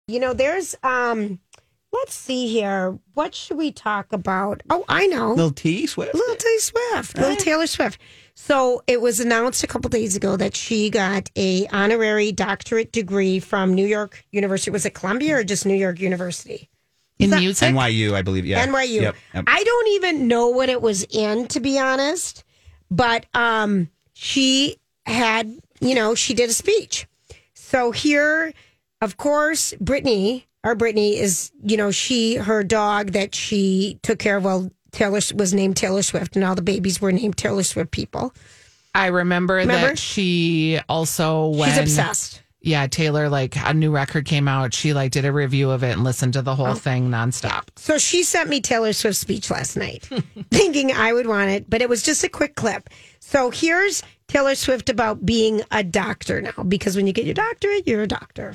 there's let's see here. What should we talk about? Oh, I know. Little T Swift. Little T Swift. Little Taylor Swift. So it was announced a couple days ago that she got a honorary doctorate degree from New York University. Was it Columbia or just New York University? In music? NYU, I believe. Yeah. NYU. Yep. I don't even know what it was in, to be honest. But she had, she did a speech. So here, of course, Brittany is, her dog that she took care of, well, Taylor was named Taylor Swift, and all the babies were named Taylor Swift people. I remember that she also, she's obsessed. Yeah, Taylor, a new record came out. She did a review of it and listened to the whole thing nonstop. So she sent me Taylor Swift's speech last night, thinking I would want it, but it was just a quick clip. So here's Taylor Swift about being a doctor now, because when you get your doctorate, you're a doctor.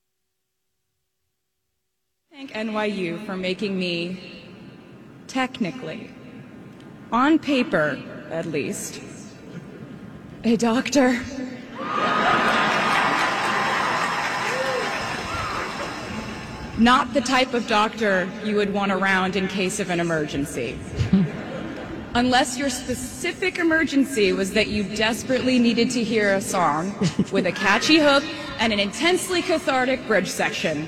Thank NYU for making me, technically, on paper at least, a doctor. Not the type of doctor you would want around in case of an emergency. Unless your specific emergency was that you desperately needed to hear a song with a catchy hook and an intensely cathartic bridge section.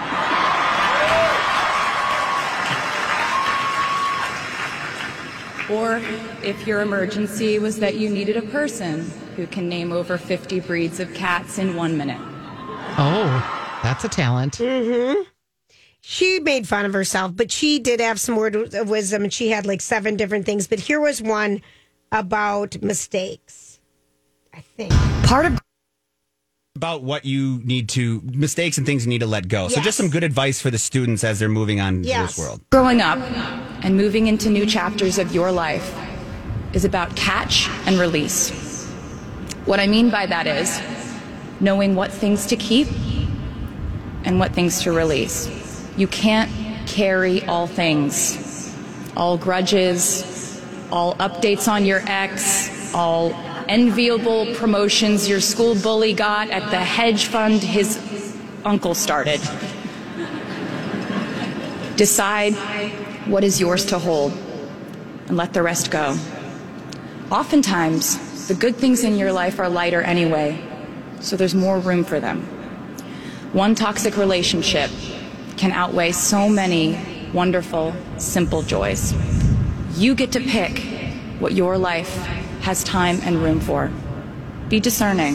Or if your emergency was that you needed a person who can name over 50 breeds of cats in 1 minute. Oh, that's a talent. Mm-hmm. She made fun of herself, but she did have some words of wisdom, and she had 7 different things. But here was one about mistakes, I think. About what you need to, mistakes and things you need to let go. Yes. So just some good advice for the students as they're moving on in this world. Growing up and moving into new chapters of your life is about catch and release. What I mean by that is knowing what things to keep and what things to release. You can't carry all things, all grudges, all updates on your ex, all enviable promotions your school bully got at the hedge fund his uncle started. Decide what is yours to hold and let the rest go. Oftentimes, the good things in your life are lighter anyway, so there's more room for them. One toxic relationship can outweigh so many wonderful, simple joys. You get to pick what your life has time and room for. Be discerning.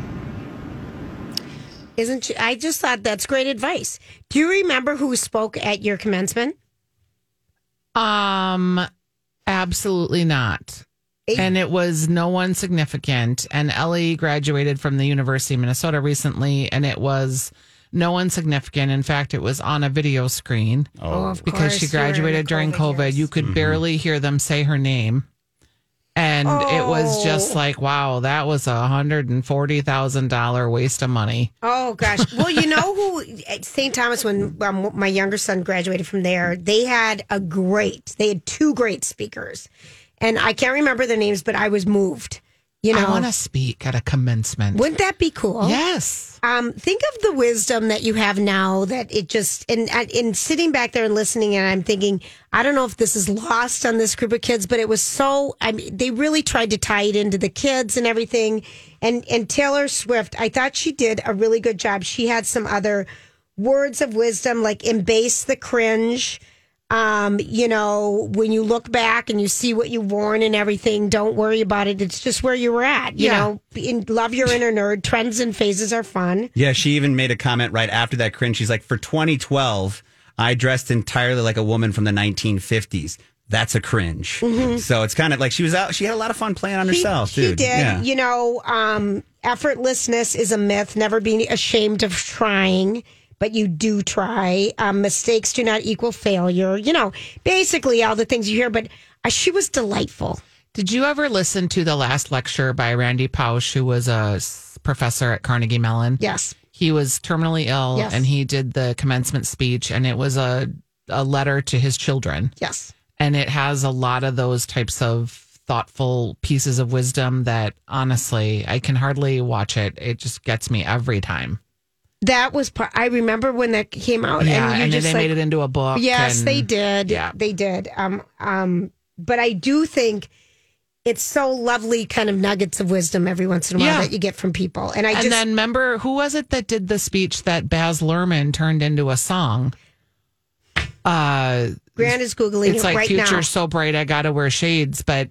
I just thought that's great advice. Do you remember who spoke at your commencement? Absolutely not. And it was no one significant. And Ellie graduated from the University of Minnesota recently, and it was no one significant. In fact, it was on a video screen. Because she graduated during COVID. You could barely hear them say her name. And it was just wow, that was $140,000 waste of money. Oh, gosh. Well, you know who, at St. Thomas, when my younger son graduated from there, they had 2 great speakers. And I can't remember their names, but I was moved. I want to speak at a commencement. Wouldn't that be cool? Yes. Think of the wisdom that you have now that it just, and sitting back there and listening, and I'm thinking, I don't know if this is lost on this group of kids, but it was they really tried to tie it into the kids and everything. And Taylor Swift, I thought she did a really good job. She had some other words of wisdom, like embrace the cringe. When you look back and you see what you've worn and everything, don't worry about it. It's just where you were at. Love your inner nerd. Trends and phases are fun. Yeah, she even made a comment right after that cringe. She's like, for 2012, I dressed entirely like a woman from the 1950s. That's a cringe. Mm-hmm. So it's kind of like she was out. She had a lot of fun playing on herself, dude. She did. Yeah. Effortlessness is a myth. Never be ashamed of trying. But you do try. Mistakes do not equal failure. Basically all the things you hear. But she was delightful. Did you ever listen to the last lecture by Randy Pausch, who was a professor at Carnegie Mellon? Yes. He was terminally ill, and he did the commencement speech, and it was a letter to his children. Yes. And it has a lot of those types of thoughtful pieces of wisdom that, honestly, I can hardly watch it. It just gets me every time. That was part. I remember when that came out, Yeah, and and just they made it into a book. Yes, and- they did. Yeah. They did. But I do think it's so lovely, kind of nuggets of wisdom every once in a while Yeah. that you get from people. And And then remember, who was it that did the speech that Baz Luhrmann turned into a song? Grant is Googling It's it like right Future's now. so bright, I gotta wear shades. But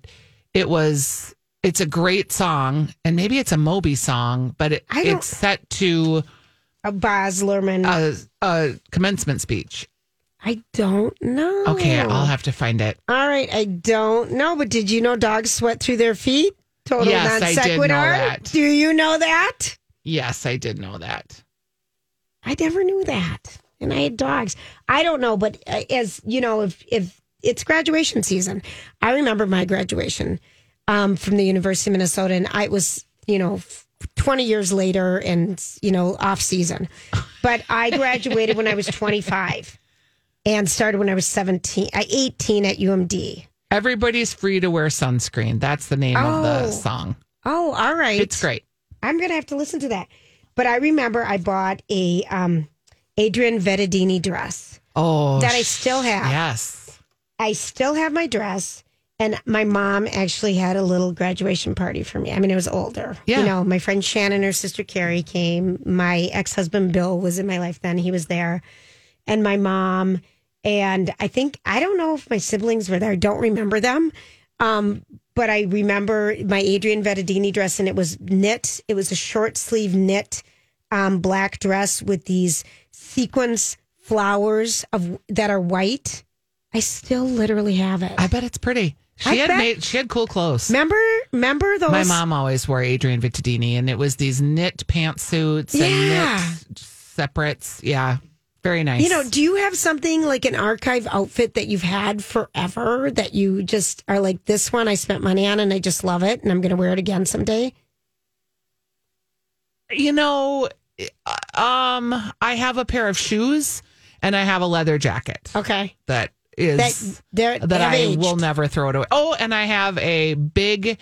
it's a great song, and maybe it's a Moby song, but it's set to A Baz Luhrmann. a commencement speech. I don't know. Okay, I'll have to find it. All right, I don't know, but did you know dogs sweat through their feet? Total Yes, non I did sequitur. know that. Do you know that? Yes, I did know that. I never knew that. And I had dogs. I don't know, but as you know, if it's graduation season, I remember my graduation from the University of Minnesota, and I was 20 years later, and off season. But I graduated when I was 25, and started when I was 18 at UMD. Everybody's free to wear sunscreen. That's the name of the song. Oh, all right. It's great. I'm going to have to listen to that. But I remember I bought a Adrian Vettadini dress. Oh, that I still have. Yes. I still have my dress. And my mom actually had a little graduation party for me. I mean, it was older. Yeah. My friend Shannon, her sister Carrie came. My ex-husband Bill was in my life then. He was there. And my mom. And I don't know if my siblings were there. I don't remember them. But I remember my Adrian Vettadini dress, and it was knit. It was a short sleeve knit black dress with these sequence flowers that are white. I still literally have it. I bet it's pretty. She had cool clothes. Remember those? My mom always wore Adrian Vittadini, and it was these knit pantsuits and knit separates. Yeah, very nice. Do you have something like an archive outfit that you've had forever that you just are like, this one I spent money on and I just love it and I'm going to wear it again someday? I have a pair of shoes and I have a leather jacket. Okay. That is that I aged. will never throw it away. Oh, and I have a big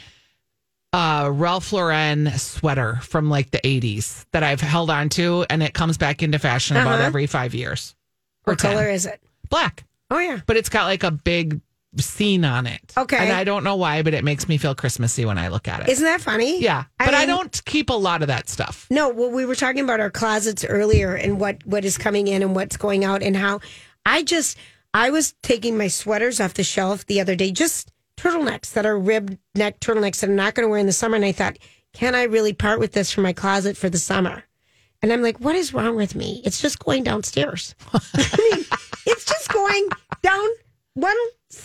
Ralph Lauren sweater from like the 80s that I've held on to, and it comes back into fashion about every 5 years. What color is it? Black. Oh, yeah. But it's got like a big scene on it. Okay. And I don't know why, but it makes me feel Christmassy when I look at it. Isn't that funny? Yeah. But I mean, don't keep a lot of that stuff. No, well, we were talking about our closets earlier and what is coming in and what's going out, and how I was taking my sweaters off the shelf the other day, just turtlenecks that are ribbed neck turtlenecks that I'm not going to wear in the summer. And I thought, can I really part with this from my closet for the summer? And I'm like, what is wrong with me? It's just going downstairs. I mean, it's just going down one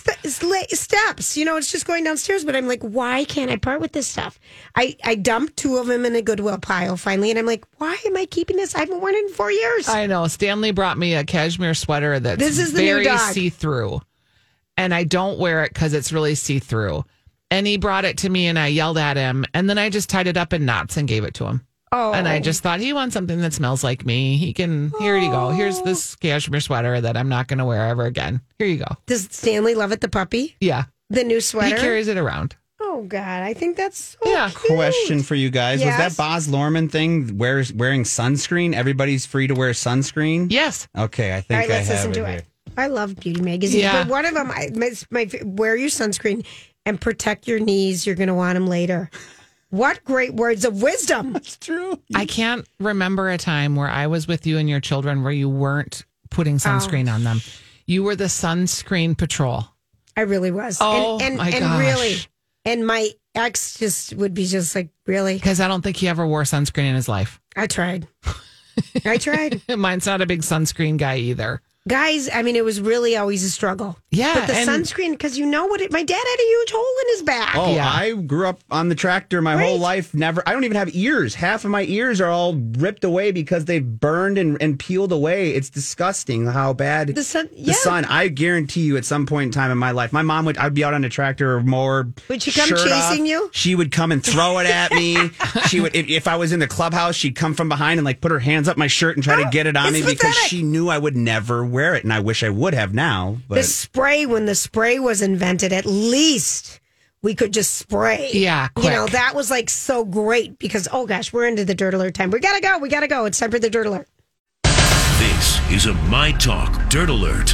steps. It's just going downstairs. But I'm like, why can't I part with this stuff? I dumped 2 of them in a Goodwill pile finally. And I'm like, why am I keeping this? I haven't worn it in 4 years. I know. Stanley brought me a cashmere sweater that's This is the new very dog. see-through. And I don't wear it because it's really see-through. And he brought it to me and I yelled at him. And then I just tied it up in knots and gave it to him. Oh. And I just thought, he wants something that smells like me. Here you go. Here's this cashmere sweater that I'm not going to wear ever again. Here you go. Does Stanley love it, the puppy? Yeah. The new sweater? He carries it around. Oh, God. I think that's so Yeah. cute. Question for you guys. Yes? Was that Baz Luhrmann thing wearing sunscreen? Everybody's free to wear sunscreen? Yes. Okay, I All think right, let's I have listen to here. it. I love beauty magazines. Yeah. But one of them, my wear your sunscreen and protect your knees. You're going to want them later. What great words of wisdom. It's true. I can't remember a time where I was with you and your children where you weren't putting sunscreen on them. You were the sunscreen patrol. I really was. Oh, and my and gosh. really. And my ex just would be just like, really? Because I don't think he ever wore sunscreen in his life. I tried. Mine's not a big sunscreen guy either. Guys, I mean, it was really always a struggle. Yeah, But the and- sunscreen, because my dad had a huge hole in his back. Oh, Yeah. I grew up on the tractor my whole life. I don't even have ears. Half of my ears are all ripped away because they've burned and peeled away. It's disgusting how bad The sun- the yeah. sun. I guarantee you, at some point in time in my life, my mom I'd be out on a tractor or mower. Would she come shirt chasing off. you? She would come and throw it at me. She would, if I was in the clubhouse, she'd come from behind and like put her hands up my shirt and try to get it on me it's because pathetic. she knew I would never wear it, and I wish I would have now. But The spray, when the spray was invented, at least we could just spray. Yeah, You know, quick. that was like so great because, oh gosh, we're into the Dirt Alert time. We got to go. We got to go. It's time for the Dirt Alert. This is a My Talk Dirt Alert.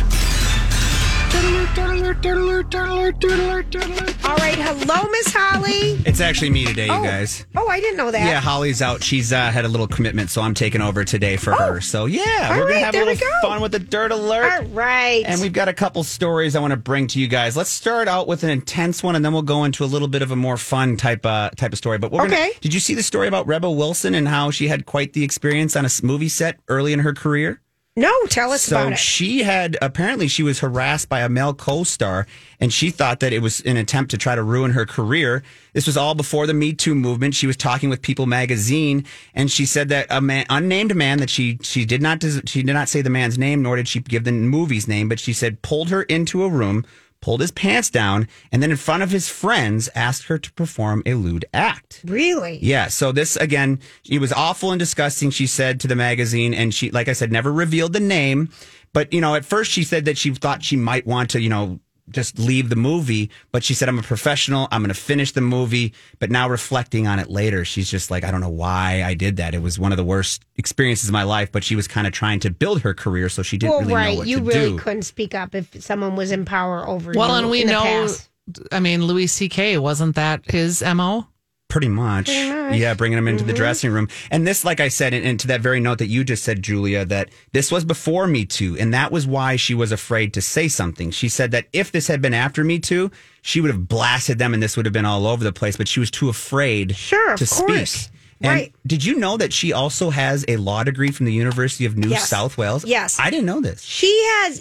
All right. Hello, Miss Holly. It's actually me today, you guys. Oh, I didn't know that. Yeah, Holly's out. She's had a little commitment, so I'm taking over today for her. So, yeah, All we're going right, to have a there we little go. fun with the Dirt Alert. All right. And we've got a couple stories I want to bring to you guys. Let's start out with an intense one, and then we'll go into a little bit of a more fun type of story. But we're Okay. Did you see the story about Rebel Wilson and how she had quite the experience on a movie set early in her career? No, tell us about it. She was harassed by a male co-star, and she thought that it was an attempt to try to ruin her career. This was all before the Me Too movement. She was talking with People magazine, and she said that unnamed man that she did not say the man's name, nor did she give the movie's name, but she said pulled her into a room, pulled his pants down, and then in front of his friends asked her to perform a lewd act. Really? Yeah. So this, again, it was awful and disgusting, she said to the magazine. And she, like I said, never revealed the name. But, at first she said that she thought she might want to, just leave the movie. But she said, I'm a professional. I'm going to finish the movie. But now reflecting on it later, she's just like, I don't know why I did that. It was one of the worst experiences of my life. But she was kind of trying to build her career. So she didn't really know what you to really do. couldn't speak up if someone was in power over you. Well, and we in the know, past. Louis C.K., wasn't that his MO? Pretty much. Yeah, bringing him into the dressing room. And this, like I said, and to that very note that you just said, Julia, that this was before Me Too. And that was why she was afraid to say something. She said that if this had been after Me Too, she would have blasted them and this would have been all over the place. But she was too afraid Sure, of to course. speak. And Right. did you know that she also has a law degree from the University of New Yes. South Wales? Yes. I didn't know this. She has,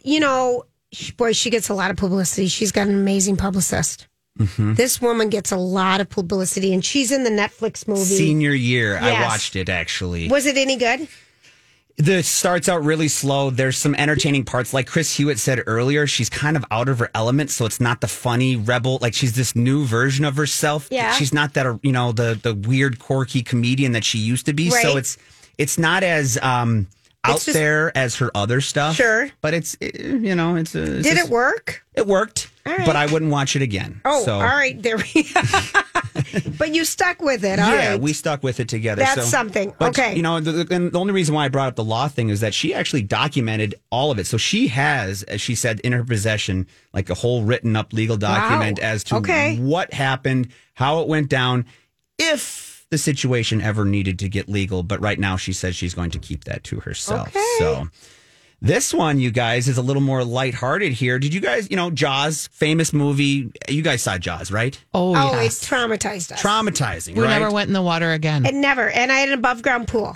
she gets a lot of publicity. She's got an amazing publicist. Mm-hmm. This woman gets a lot of publicity, and she's in the Netflix movie. Senior year, I Yes. watched it actually. Was it any good? This starts out really slow. There's some entertaining parts. Like Chris Hewitt said earlier, she's kind of out of her element. So it's not the funny rebel. Like she's this new version of herself. Yeah. She's not that, the weird, quirky comedian that she used to be. So Right. it's not as out just- there as her other stuff. Sure. But it's Did it work? It worked, All right. but I wouldn't watch it again. Oh, So, all right. There we But you stuck with it. All yeah, right. we stuck with it together. That's something. But, Okay. and the only reason why I brought up the law thing is that she actually documented all of it. So she has, as she said, in her possession, like a whole written up legal document as to Okay. what happened, how it went down, if the situation ever needed to get legal. But right now she says she's going to keep that to herself. Okay. So this one, you guys, is a little more lighthearted here. Did you guys, Jaws, famous movie? You guys saw Jaws, right? Oh, Oh, yes. it traumatized us. Traumatizing, We right? never went in the water again. And never. And I had an above ground pool.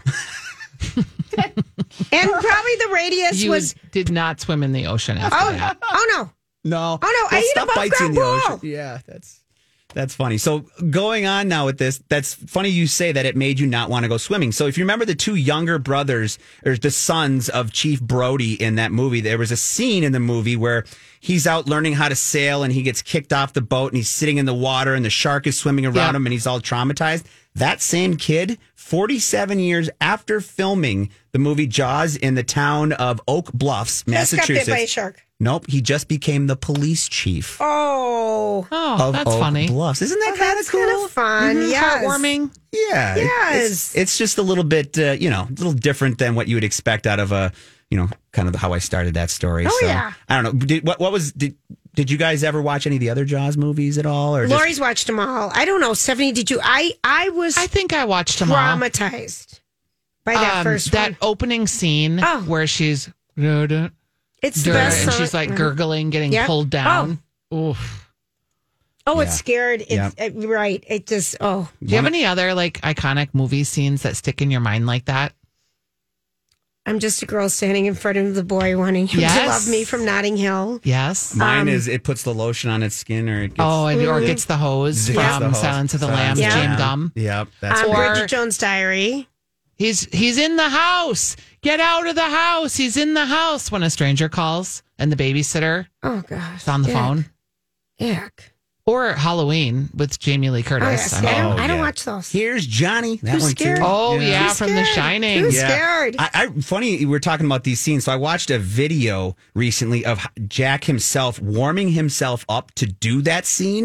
And probably the radius You was. did not swim in the ocean after Oh, that. oh no. No. Oh, no, I ate stuff above bites in the ground ocean. pool. Yeah, that's funny. So going on now with this, that's funny you say that it made you not want to go swimming. So if you remember the two younger brothers, or the sons of Chief Brody in that movie, there was a scene in the movie where he's out learning how to sail and he gets kicked off the boat and he's sitting in the water and the shark is swimming around Yeah. him and he's all traumatized. That same kid, 47 years after filming the movie Jaws in the town of Oak Bluffs, Just got Massachusetts. bit by a shark. Nope, he just became the police chief Oh. Oh, of that's Oak funny. Bluffs. Isn't that kind of That's cool? kind of fun. Mhm, Yes. Heartwarming. Yeah. Yes. It's just a little bit, a little different than what you would expect out of a, kind of how I started that story. Oh, So, yeah. I don't know. Did you guys ever watch any of the other Jaws movies at all? Or Lori's watched them all. I don't know. Stephanie, did you? I was I think I watched them all. traumatized by that first that one. opening scene Oh. where she's It's the best. and song. she's like gurgling, getting Yeah. pulled down. Oof. Oh, it's Yeah. scared. It's right. It just. Oh, Do you have any other like iconic movie scenes that stick in your mind like that? I'm just a girl standing in front of the boy wanting him to Yes. love me from Notting Hill. Yes. Mine is it puts the lotion on its skin or it gets. Oh, and, or gets the hose Gets from the hose. Silence of the Lambs, Yeah. James Gum. Yep. That's Or- Bridget Jones' Diary. He's in the house. Get out of the house. He's in the house when a stranger calls and the babysitter Oh gosh, is on the phone. Yuck. Or Halloween with Jamie Lee Oh, Curtis. yes. I mean, I don't yeah. watch those. Here's Johnny. That Too one scared. too. Oh, yeah, Too from The scared. Shining. Too Yeah. scared. Funny, we're talking about these scenes. So I watched a video recently of Jack himself warming himself up to do that scene.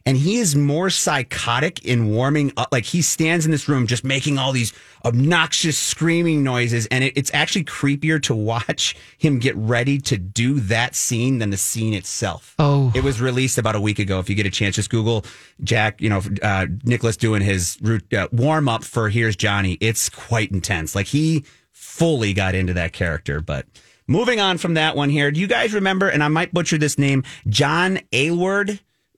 And he is more psychotic in warming up. Like he stands in this room just making all these obnoxious screaming noises. And it's actually creepier to watch him get ready to do that scene than the scene itself. Oh. It was released about a week ago. If you get a chance, just Google Jack, Nicholas doing his warm up for Here's Johnny. It's quite intense. Like he fully got into that character. But moving on from that one here, do you guys remember, and I might butcher this name, John Aylward?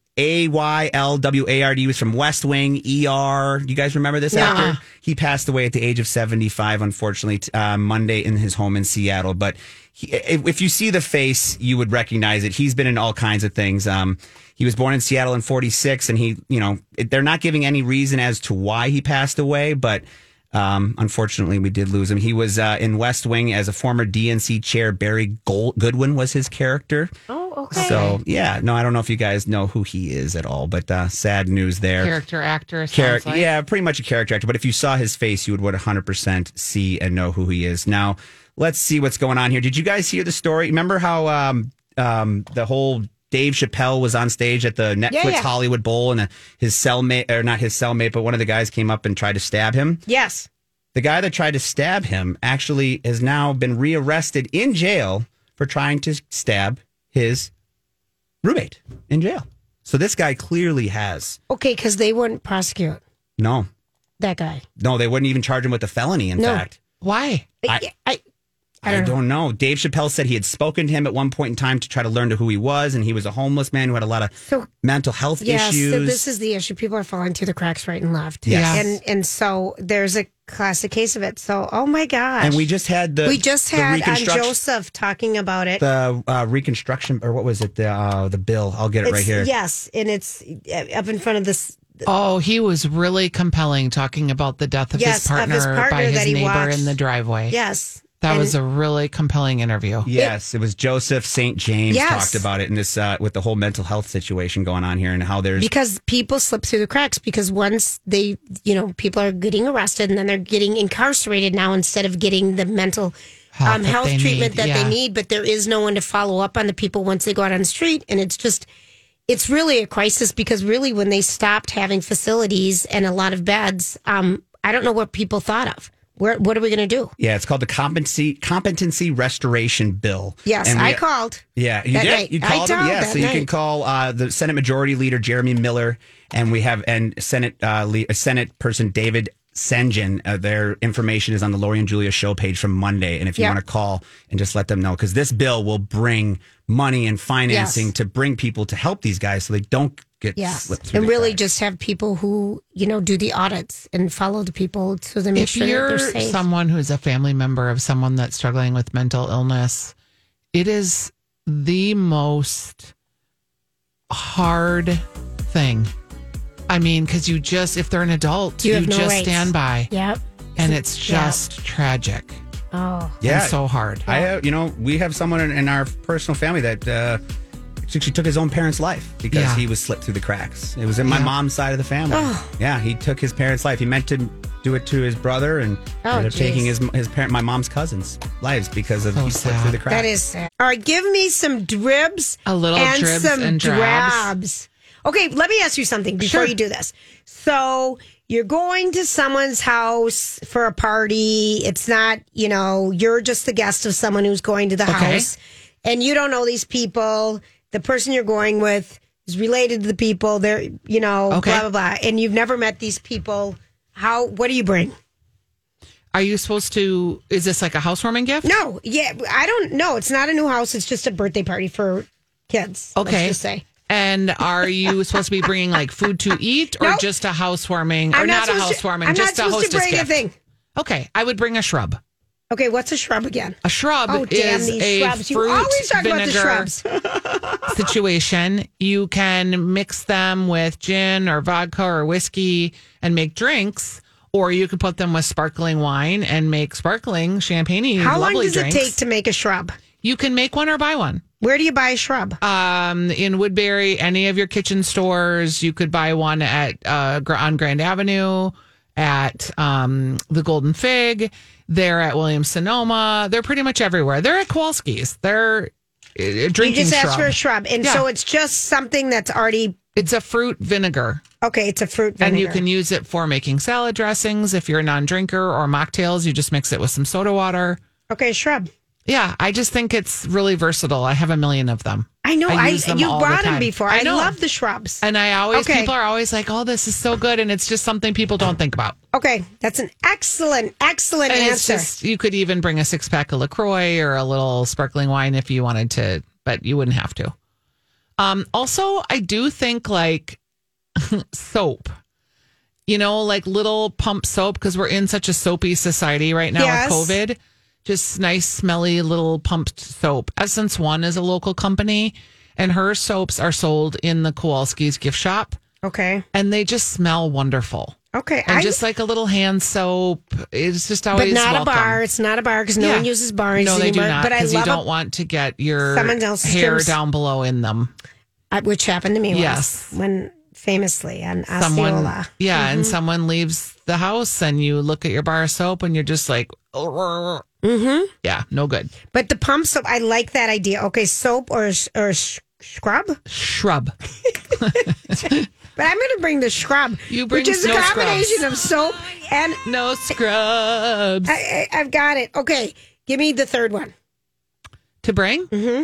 Aylward. He was from West Wing, ER. You guys remember this actor? He passed away at the age of 75, unfortunately, Monday in his home in Seattle. But if you see the face, you would recognize it. He's been in all kinds of things. He was born in Seattle in 46, and they're not giving any reason as to why he passed away, but unfortunately, we did lose him. He was in West Wing as a former DNC chair. Barry Goodwin was his character. Oh, okay. So, I don't know if you guys know who he is at all, but sad news there. Character actor. Sounds like. Yeah, pretty much a character actor. But if you saw his face, you would 100% see and know who he is. Now, let's see what's going on here. Did you guys hear the story? Remember how the whole Dave Chappelle was on stage at the Netflix Hollywood Bowl, and his cellmate, or not his cellmate, but one of the guys came up and tried to stab him? Yes. The guy that tried to stab him actually has now been rearrested in jail for trying to stab his roommate in jail. So this guy clearly has. Okay, because they wouldn't prosecute No, that guy. No, they wouldn't even charge him with a felony, in fact. Why? I don't know. Dave Chappelle said he had spoken to him at one point in time to try to learn who he was, and he was a homeless man who had a lot of mental health issues. So this is the issue. People are falling through the cracks right and left. Yes. And so there's a classic case of it. So, oh my gosh. And we just had on Joseph talking about it. The reconstruction, or what was it? The bill. I'll get it right here. Yes, and it's up in front of this. Oh, he was really compelling talking about the death of his partner by his neighbor in the driveway. Yes. That was a really compelling interview. Yes, it was Joseph St. James talked about it in this with the whole mental health situation going on here, and how because people slip through the cracks, because once they, people are getting arrested and then they're getting incarcerated now instead of getting the mental health treatment that they need, but there is no one to follow up on the people once they go out on the street, and it's really a crisis, because really when they stopped having facilities and a lot of beds, I don't know what people thought of. What are we going to do? Yeah, it's called the Competency Restoration Bill. Yes, I called. Yeah, you did? Night. You called him? Yeah, so you can call the Senate Majority Leader Jeremy Miller, and we have Senate Person David Sengen. Their information is on the Lori and Julia show page from Monday, and if you want to call and just let them know, because this bill will bring money and financing to bring people to help these guys so they don't get slipped through and the really cracks. Just have people who do the audits and follow the people so they make sure that they're safe. If you're someone who's a family member of someone that's struggling with mental illness, it is the most hard thing. I mean, because if they're an adult, you just rights. stand by. Yep. And it's just tragic. Oh, yeah, and so hard. We have someone in our personal family that she took his own parents' life because he was slipped through the cracks. It was in my mom's side of the family. Oh. Yeah, he took his parents' life. He meant to do it to his brother, and ended up taking his parent, my mom's cousins' lives because of he slipped through the cracks. That is sad. All right, give me some dribs, a little dribs some and drabs. Okay, let me ask you something before you do this. So you're going to someone's house for a party. It's not, you're just the guest of someone who's going to the house, and you don't know these people. The person you're going with is related to the people. They're, blah, blah, blah. And you've never met these people. What do you bring? Are you supposed to, is this like a housewarming gift? No. Yeah. I don't know. It's not a new house. It's just a birthday party for kids. Okay. Let's just say. And are you supposed to be bringing like food to eat, or just a housewarming, or not a housewarming, just a hostess gift? I'm not supposed to bring anything. Okay, I would bring a shrub. Okay, what's a shrub again? A shrub is a shrubs. fruit You always talk about the shrubs situation. You can mix them with gin or vodka or whiskey and make drinks, or you could put them with sparkling wine and make sparkling champagne. How long does drinks. it take to make a shrub? You can make one or buy one. Where do you buy a shrub? In Woodbury, any of your kitchen stores. You could buy one on Grand Avenue, at the Golden Fig. They're at Williams Sonoma. They're pretty much everywhere. They're at Kowalski's. They're drinking. You just ask shrub. for a shrub, and so it's just something that's already It's a fruit vinegar. Okay, it's a fruit vinegar. And you can use it for making salad dressings. If you're a non-drinker or mocktails, you just mix it with some soda water. Okay, shrub. Yeah, I just think it's really versatile. I have a million of them. I know. use them You all brought the them time. before. I love the shrubs. And I always, Okay. people are always like, oh, this is so good. And it's just something people don't think about. Okay, that's an excellent And it's answer. just, you could even bring a 6-pack of LaCroix or a little sparkling wine if you wanted to, but you wouldn't have to. Also, I do think like soap, like little pump soap, because we're in such a soapy society right now Yes. with COVID. Just nice, smelly little pumped soap. Essence One is a local company, and her soaps are sold in the Kowalski's gift shop, Okay. and they just smell wonderful. Okay. And just like a little hand soap, it's just always but not welcome. a bar. It's not a bar because no Yeah. one uses bars No, they do anymore. not, But I because you love don't want to get your Someone else's hair germs. down below in them. which happened to me Yes. once when famously on Someone, Osceola. yeah, and someone leaves the house, and you look at your bar of soap, and you're just like, yeah, no good. But the pump soap, I like that idea. Okay, soap or scrub. Shrub. But I'm going to bring the scrub, You bring which is a no combination scrubs. of soap and No scrubs. I've got it. Okay, give me the third one. To bring? Mm-hmm.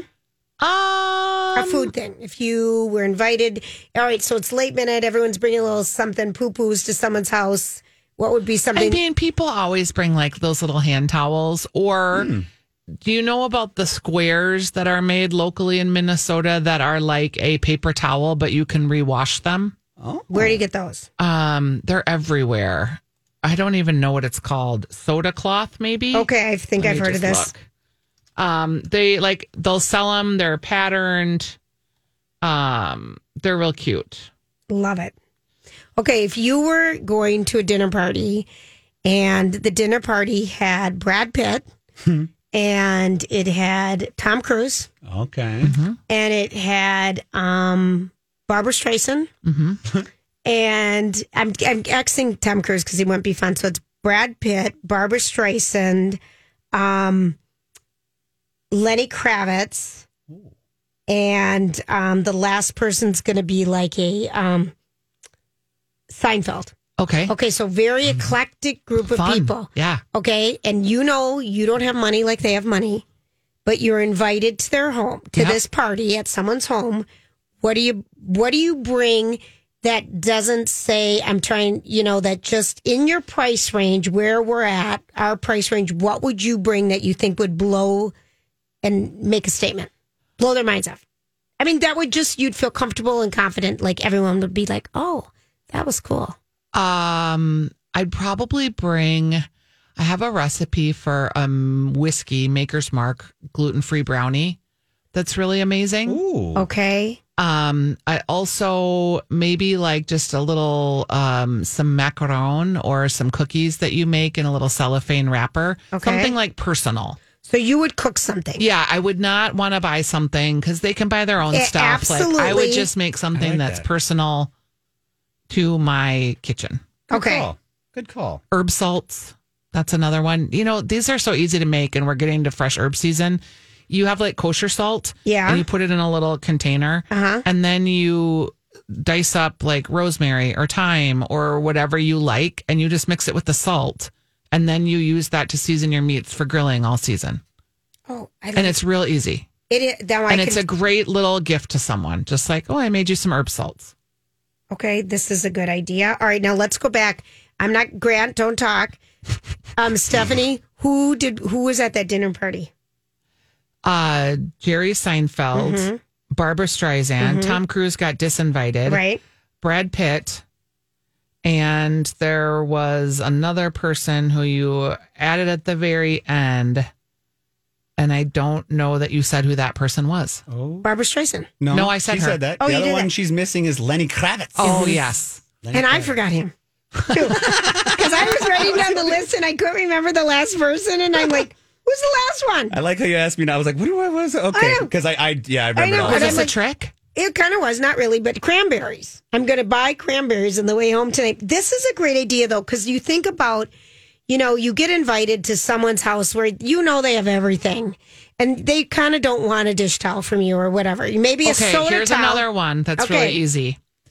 A food thing. If you were invited, all right, so it's late minute, everyone's bringing a little something, poo-poos to someone's house. What would be I something? mean, people always bring like those little hand towels. Or do you know about the squares that are made locally in Minnesota that are like a paper towel, but you can rewash them? Where do you get those? They're everywhere. I don't even know what it's called. Soda cloth, maybe? Okay, I think Let I've me heard of just this. look. They'll sell them. They're patterned. They're real cute. Love it. Okay, if you were going to a dinner party and the dinner party had Brad Pitt and it had Tom Cruise Okay. and it had Barbara Streisand and I'm Xing Tom Cruise because he wouldn't be fun. So it's Brad Pitt, Barbara Streisand, Lenny Kravitz, and the last person's going to be like a Seinfeld. Okay. Okay, so very eclectic group of Fun. people. Yeah. Okay, and you don't have money like they have money, but you're invited to their home, to Yep. this party at someone's home. What do you bring that doesn't say I'm trying, that just in your price range where we're at, our price range, what would you bring that you think would blow and make a statement? Blow their minds off. I mean, that would you'd feel comfortable and confident, like everyone would be like, "Oh, that was cool." I'd probably bring. I have a recipe for whiskey Maker's Mark gluten-free brownie. That's really amazing. Ooh. Okay. I also maybe like just a little some macaron or some cookies that you make in a little cellophane wrapper. Okay. Something like personal. So you would cook something. Yeah, I would not want to buy something because they can buy their own stuff. Like I would absolutely. just make something like that's that. personal to my kitchen. Okay. Call. Good call. Herb salts. That's another one. These are so easy to make, and we're getting to fresh herb season. You have like kosher salt. Yeah. And you put it in a little container. Uh-huh. And then you dice up like rosemary or thyme or whatever you like, and you just mix it with the salt. And then you use that to season your meats for grilling all season. Oh, And it's real easy. it is now. And it's a great little gift to someone. Just like, oh, I made you some herb salts. okay. This is a good idea. All right, now let's go back. I'm not Grant. Don't talk. Stephanie, who was at that dinner party? Jerry Seinfeld, Barbara Streisand, Tom Cruise got disinvited. Right. Brad Pitt, and there was another person who you added at the very end, and I don't know that you said who that person was. Barbara Streisand. No, I said she her. said that. Oh, the you other did one that. she's missing is Lenny Kravitz. Oh, yes. And I forgot him too, because I was writing down the list and I couldn't remember the last person, and I'm like, "Who's the last one?" I like how you asked me. And I was like, what was it? Okay, know. because I remember. know, all but Was that. this I'm a like- trick? It kind of was, not really, but cranberries. I'm going to buy cranberries on the way home tonight. This is a great idea, though, because you think about, you get invited to someone's house where they have everything, and they kind of don't want a dish towel from you or whatever. Maybe a Okay, soda here's towel. another one that's Okay. really easy.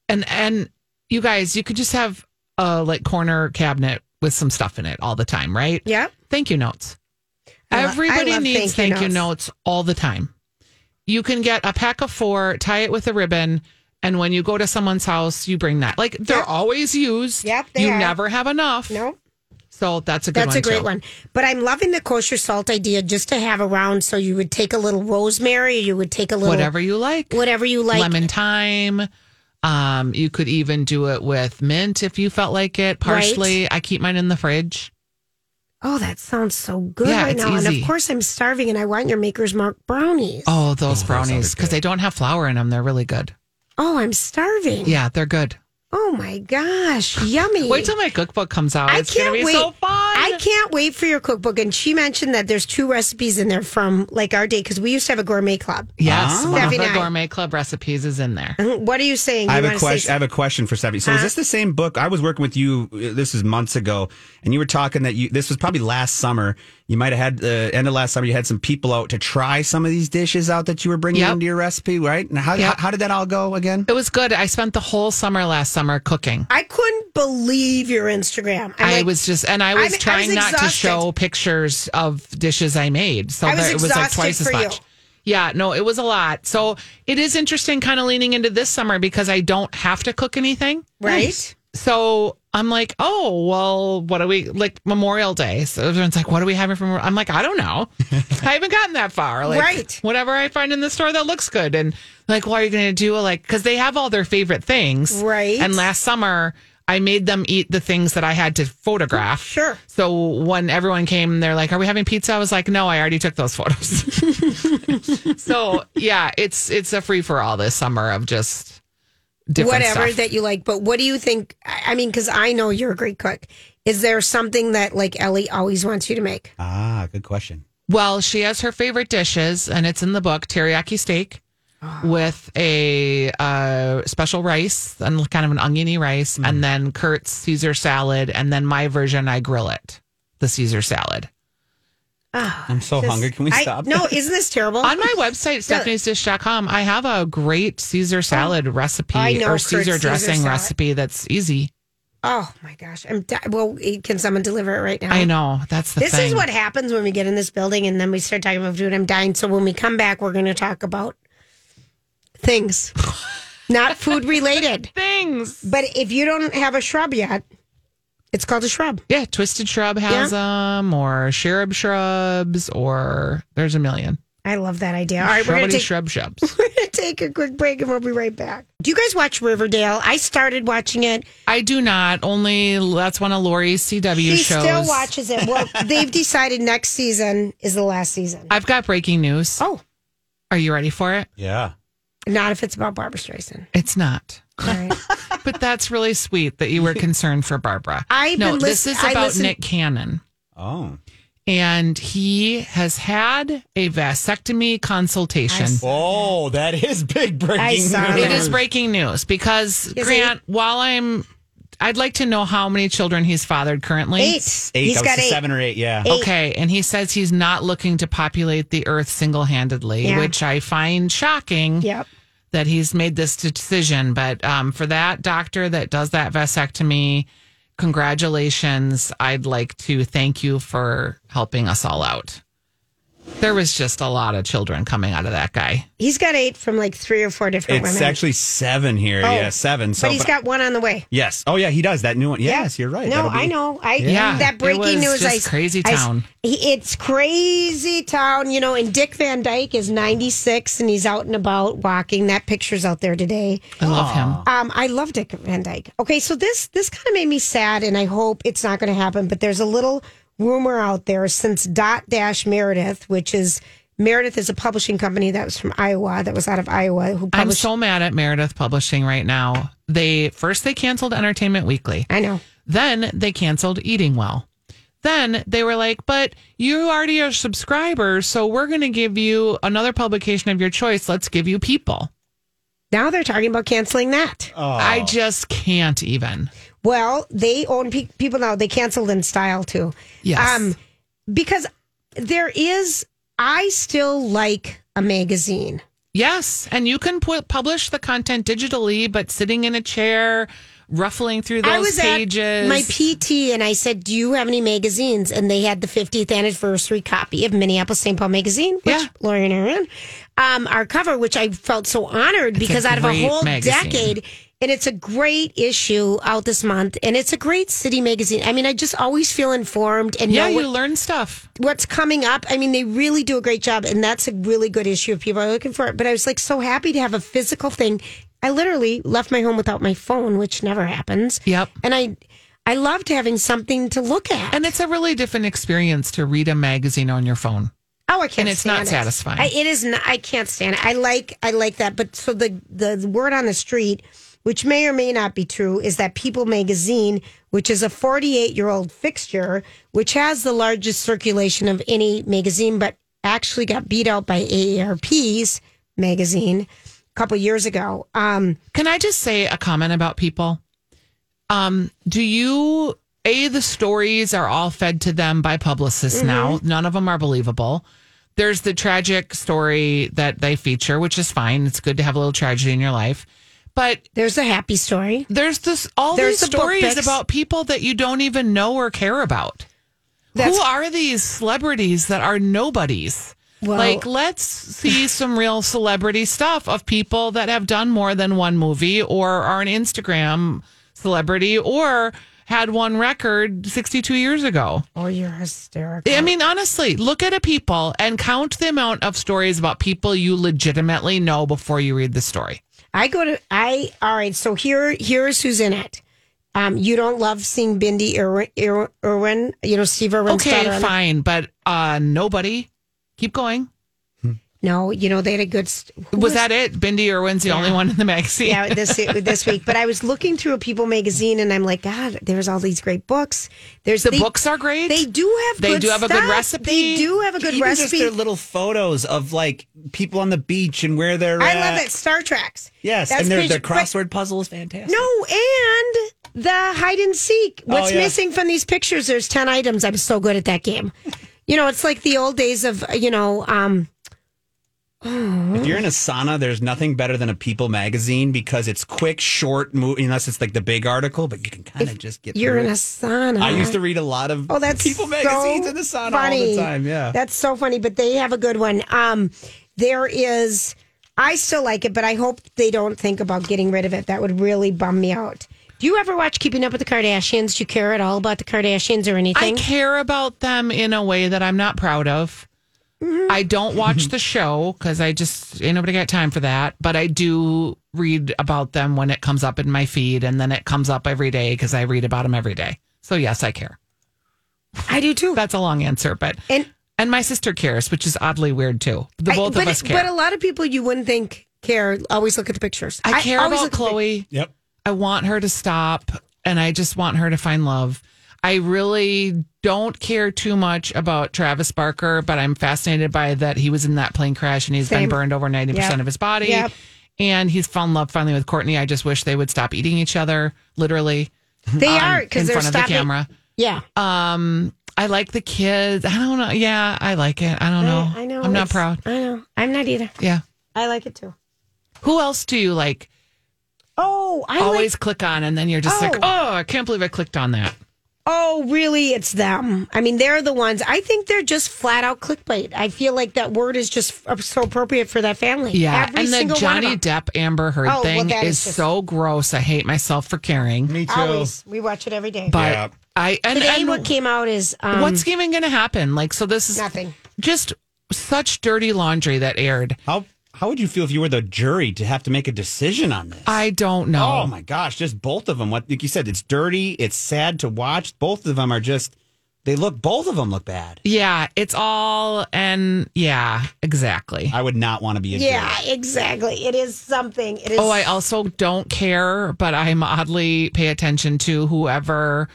And you guys, you could just have a like corner cabinet with some stuff in it all the time, right? Yep. Thank you notes. I Everybody love needs thank you notes all the time. You can get a pack of 4, tie it with a ribbon, and when you go to someone's house, you bring that. Like they're always used. Yep, you never have enough. Nope. So that's a good one. That's a great too. one. But I'm loving the kosher salt idea just to have around. So you would take a little rosemary, or you would take a little Whatever you like. Lemon thyme. You could even do it with mint if you felt like it. Parsley. Right. I keep mine in the fridge. Oh, that sounds so good Yeah, right it's now. And easy. of course, I'm starving, and I want your Maker's Mark brownies. Oh, those brownies. Because they don't have flour in them. They're really good. Oh, I'm starving. Yeah, they're good. Oh my gosh, yummy. Wait till my cookbook comes out. It's going to be so fun. I can't wait for your cookbook. And she mentioned that there's 2 recipes in there from like our day, because we used to have a gourmet club. Yes, one of Steffi the and I. Gourmet Club recipes is in there. What are you saying? I You have a wanna say question. I have a question for Steffi. So is this the same book? I was working with you. This is months ago, and you were talking that this was probably last summer. You might have had the end of last summer. You had some people out to try some of these dishes out that you were bringing into your recipe, right? And how did that all go again? It was good. I spent the whole summer last summer cooking. I couldn't believe your Instagram. I was trying not to exhausted. show pictures of dishes I made. So I was that it was like exhausted twice as for much. you. Yeah, no, it was a lot. So it is interesting kind of leaning into this summer because I don't have to cook anything. Right. So I'm like, oh, well, what do we, like Memorial Day? So everyone's like, what are we having for Memorial? I'm like, I don't know. I haven't gotten that far. Like, Right. Whatever I find in the store that looks good. And like, what are you going to do? Like, because they have all their favorite things. Right. And last summer, I made them eat the things that I had to photograph. Sure. So when everyone came, they're like, are we having pizza? I was like, no, I already took those photos. So yeah, it's a free for all this summer of just different whatever stuff. that you like. But what do you think? I mean, because I know you're a great cook. Is there something that like Ellie always wants you to make? Good question. Well, she has her favorite dishes, and it's in the book, teriyaki steak with a special rice and kind of an oniony rice, and then Kurt's Caesar salad, and then my version, I grill it, the Caesar salad. I'm so hungry. Can we stop? No, isn't this terrible? On my website, stephaniesdish.com, I have a great Caesar salad recipe I know or Kurt's Caesar Caesar dressing salad. recipe that's easy. Oh my gosh! Well, can someone deliver it right now? I know. That's the This thing. is what happens when we get in this building and then we start talking about food. I'm dying. So when we come back, we're going to talk about things, not food related. Things. But if you don't have a shrub yet, it's called a shrub. Yeah, Twisted Shrub has them, or Cherub Shrubs, or there's a million. I love that idea. All right, we're going to Shrub Shrubs. take a quick break and we'll be right back. Do you guys watch Riverdale? I started watching it. I do not. Only that's one of Lori's CW She shows. still watches it. Well, they've decided next season is the last season. I've got breaking news. Oh, Are you ready for it? Yeah. not if it's about Barbara Streisand. It's not. All right. But that's really sweet that you were concerned for Barbara. This is I about listened- Nick Cannon. Oh. And he has had a vasectomy consultation. Oh, that is big breaking I saw news. that. It is breaking news because, Grant, I'd like to know how many children he's fathered currently. 8. Eight. He's That was got 8. 7 or 8, yeah. Okay, and he says he's not looking to populate the earth single-handedly, Yeah. which I find shocking Yep. that he's made this decision. But for that doctor that does that vasectomy, congratulations. I'd like to thank you for helping us all out. There was just a lot of children coming out of that guy. He's got 8 from like 3 or 4 different It's women. actually 7 here. Oh, Yeah, 7. So, but he's got one on the way. Yes. Oh, yeah, he does. That new one. Yes, you're right. No, That'll be- I know. Yeah, that breaking it was news. just crazy town. It's crazy town, you know. And Dick Van Dyke is 96, and he's out and about walking. That picture's out there today. I love him. I love Dick Van Dyke. Okay, so this kind of made me sad, and I hope it's not going to happen. But there's a little rumor out there since Meredith, which is Meredith is a publishing company that was from Iowa, that was out of Iowa. Who I'm published? so mad at Meredith Publishing right now. They canceled Entertainment Weekly. I know. Then they canceled Eating Well. Then they were like, but you already are subscribers, so we're going to give you another publication of your choice. Let's give you People. Now they're talking about canceling that. I just can't even. Well, they own People now. They canceled In Style too. Yes. Because I still like a magazine. Yes, and you can publish the content digitally, but sitting in a chair, ruffling through those I was pages. at my PT and I said, "Do you have any magazines?" And they had the 50th anniversary copy of Minneapolis St. Paul Magazine, which Lori and Aaron, our cover, which I felt so honored because out of a whole decade. And it's a great issue out this month, and it's a great city magazine. I mean, I just always feel informed and know you learn stuff. What's coming up. I mean, they really do a great job, and that's a really good issue if people are looking for it. But I was like so happy to have a physical thing. I literally left my home without my phone, which never happens. Yep. And I loved having something to look at. And it's a really different experience to read a magazine on your phone. Oh, I can't. And it's stand not it. satisfying. It is not. I can't stand it. I like that. But so the word on the street, which may or may not be true, is that People magazine, which is a 48-year-old fixture, which has the largest circulation of any magazine, but actually got beat out by AARP's magazine a couple years ago. Can I just say a comment about People? The stories are all fed to them by publicists now. None of them are believable. There's the tragic story that they feature, which is fine. It's good to have a little tragedy in your life. But there's a happy story. There's these stories about people that you don't even know or care about. Who are these celebrities that are nobodies? Well, let's see some real celebrity stuff of people that have done more than one movie or are an Instagram celebrity or had one record 62 years ago. Oh, you're hysterical. I mean, honestly, look at People and count the amount of stories about people you legitimately know before you read the story. All right, so here's who's in it. You don't love seeing Bindi Irwin, Steve Irwin's daughter. Okay, fine, but nobody. Keep going. No, they had a good... Was that it? Bindi Irwin's the only one in the magazine? Yeah, this week. But I was looking through a People magazine, and I'm like, God, there's all these great books. Books are great. They do have good stuff. A good recipe. They do have a good Even recipe. Just their little photos of, people on the beach and where they're at. I love it. Star Treks. Yes, and their crossword puzzle is fantastic. No, and the hide and seek. What's missing from these pictures? There's 10 items. I'm so good at that game. It's like the old days of, If you're in a sauna, there's nothing better than a People magazine because it's quick, short, unless it's like the big article, but you can kind of just get through it. You're in a sauna. I used to read a lot of People magazines in the sauna all the time. Yeah. That's so funny, but they have a good one. I still like it, but I hope they don't think about getting rid of it. That would really bum me out. Do you ever watch Keeping Up with the Kardashians? Do you care at all about the Kardashians or anything? I care about them in a way that I'm not proud of. Mm-hmm. I don't watch the show because ain't nobody got time for that. But I do read about them when it comes up in my feed, and then it comes up every day because I read about them every day. So yes, I care. I do too. That's a long answer, but and my sister cares, which is oddly weird too. Both of us care. But a lot of people you wouldn't think care. Always look at the pictures. I care about Chloe. Yep. I want her to stop, and I just want her to find love. I really don't care too much about Travis Barker, but I'm fascinated by that he was in that plane crash and he's been burned over 90% of his body. Yep. And he's fallen in love finally with Courtney. I just wish they would stop eating each other, literally. They are, because they're in front of the camera. Yeah. I like the kids. I don't know. Yeah, I like it. I don't know. I know. I'm not proud. I know. I'm not either. Yeah. I like it too. Who else do you like? Oh, I always click on, and then you're just like, oh, I can't believe I clicked on that. Oh, really? It's them. I mean, they're the ones. I think they're just flat out clickbait. I feel like that word is just so appropriate for that family. Yeah, and the Johnny Depp Amber Heard thing is so gross. I hate myself for caring. Me too. Always. We watch it every day. But today what came out is what's even going to happen? So this is nothing. Just such dirty laundry that aired. How would you feel if you were the jury to have to make a decision on this? I don't know. Oh my gosh, just both of them. Like you said, it's dirty. It's sad to watch. Both of them are just. Both of them look bad. Yeah, it's all, and yeah, exactly. I would not want to be a jury. Yeah, exactly. It is something. It is. Oh, I also don't care, but I'm oddly pay attention to whoever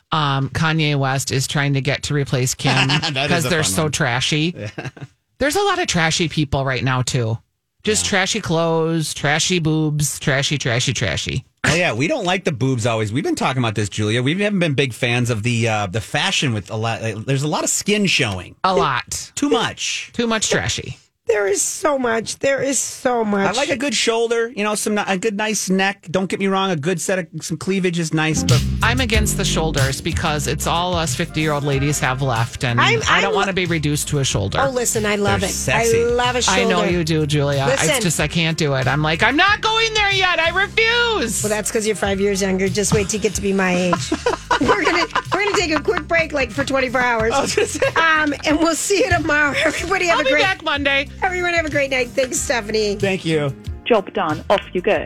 Kanye West is trying to get to replace Kim because they're so trashy. Yeah. There's a lot of trashy people right now too. Just trashy clothes, trashy boobs, trashy. Oh yeah, we don't like the boobs always. We've been talking about this, Julia. We haven't been big fans of the fashion with a lot. There's a lot of skin showing. A lot. Too much. Too much trashy. There is so much. There is so much. I like a good shoulder, a good nice neck. Don't get me wrong, a good set of some cleavage is nice, but I'm against the shoulders because it's all us 50-year-old ladies have left, and I don't want to be reduced to a shoulder. Oh, listen, I love They're it. sexy. I love a shoulder. I know you do, Julia. Listen. It's just I can't do it. I'm like, I'm not going there yet. I refuse. Well, that's because you're 5 years younger. Just wait till you get to be my age. We're gonna take a quick break, like for 24 hours. And we'll see you tomorrow. Everybody have I'll be back Monday. Everyone have a great night. Thanks, Stephanie. thank you. Job done. Off you go.